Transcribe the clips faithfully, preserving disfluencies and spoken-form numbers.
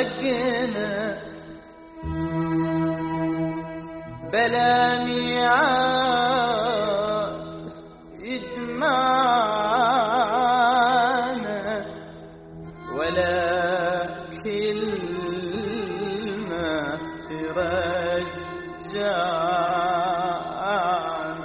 تفارقنا بلا ميعاد يجمعنا ولا كلمة ترجعنا.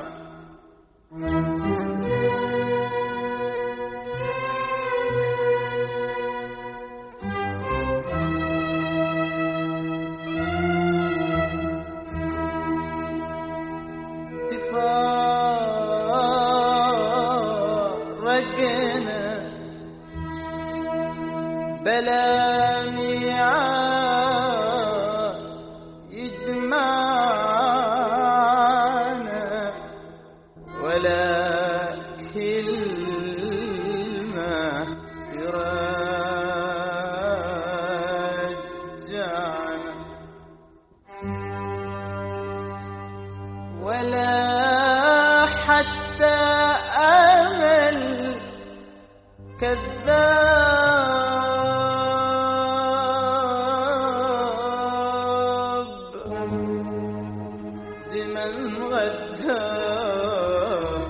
تفارقنا بلا ميعاد يجمعنا ولا كلمة ترجعنا ولا حتى أمل كذاب زمن غدار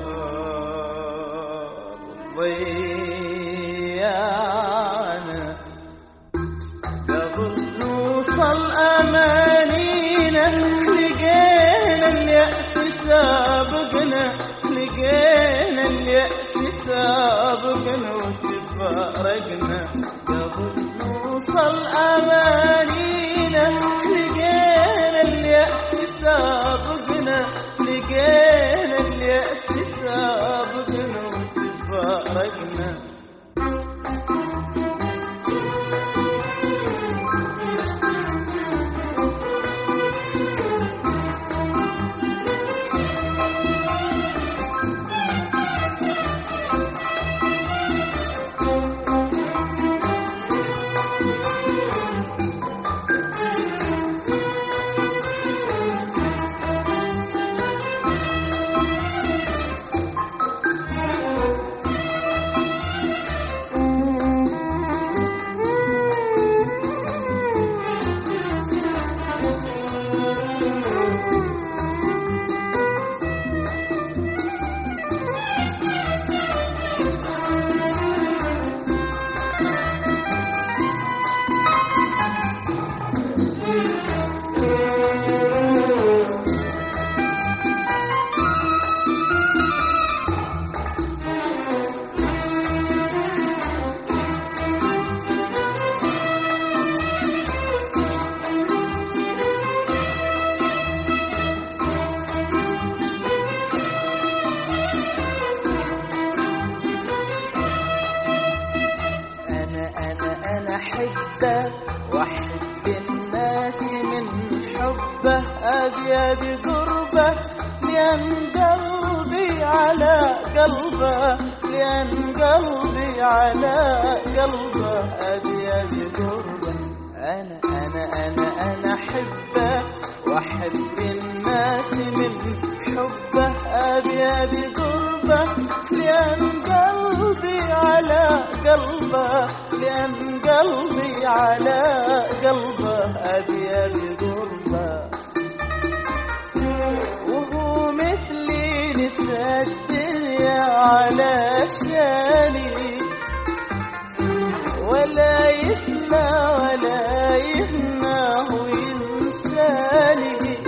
ضيعنا قبل نوصل أمانينا لقينا اليأس سابقنا لقينا اليأس سابقنا وتفارقنا قبل نوصل أمانينا لقينا اليأس سابقنا لقينا اليأس سابقنا وتفارقنا. أحبه وأحب الناس من حبه أبي بقربه لأن قلبي على قلبه لأن قلبي على قلبه أبي بقربه. أنا أنا أنا أنا أحبه وأحب الناس من حبه أبي بقربه لأن قلبي على قلبه لأن قلبي على قلبه أبي بقربه. وهو مثلي نسى الدنيا على شاني ولا يسلى ولا يهنى وينساني.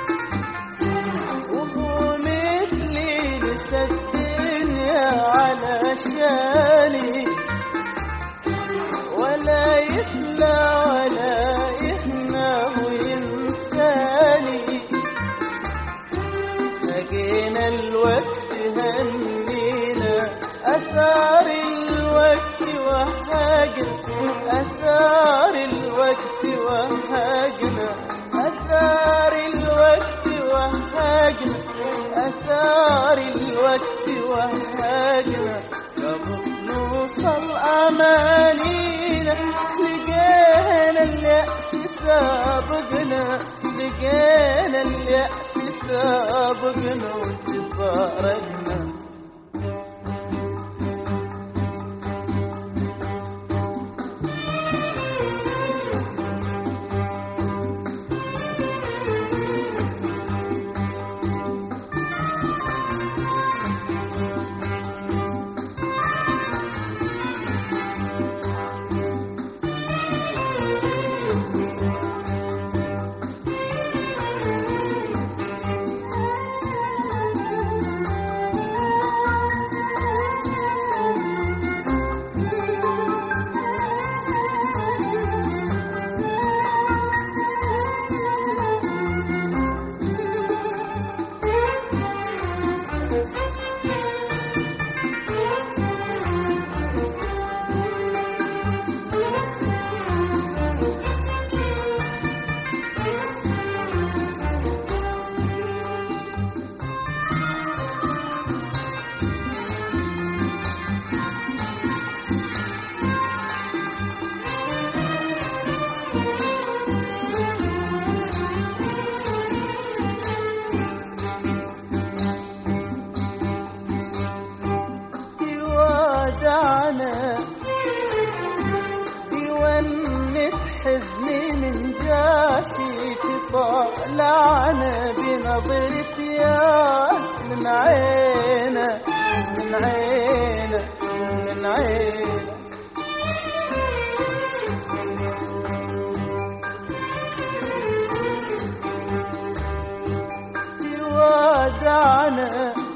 وهو مثلي نسى الدنيا على شاني ولا يسلى ولا يهنى وينساني. لقينا الوقت هنينا أثار الوقت وهاجنا أثار الوقت وهاجنا أثار الوقت وهاجنا أثار الوقت وهاجنا. قبل نوصل أمانينا لقينا اليأس سابقنا لقينا اليأس سابقنا وتفارقنا. ماشي تطالعنا بنظرة ياس من عينه من عينه من عينه. تودعنا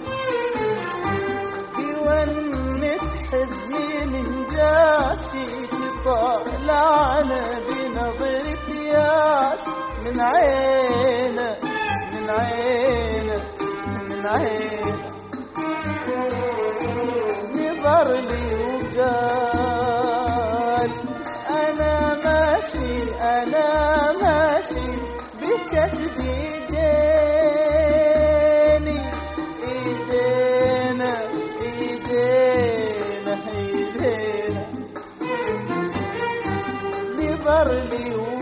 بونة حزني من جاشي تطالعنا بنظرة ياس من عينه من عينه من عينه. نظر لي وقال أنا ماشي أنا ماشي بكتف إيديني إيدينا إيدينا إيدينا. نظر لي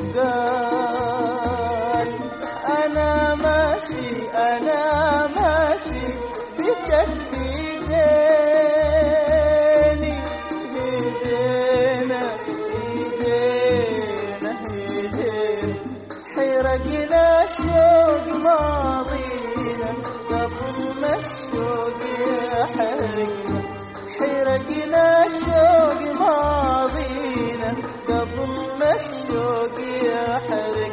وقال أنا ماشي أنا ماشي بكتف إيديني إيدينا إيدينا إيدينا. حرقنا شوق ماضينا قبل ما الشوق يحرقنا. حرقنا شوق ماضينا قبل ما الشوق يحرقنا.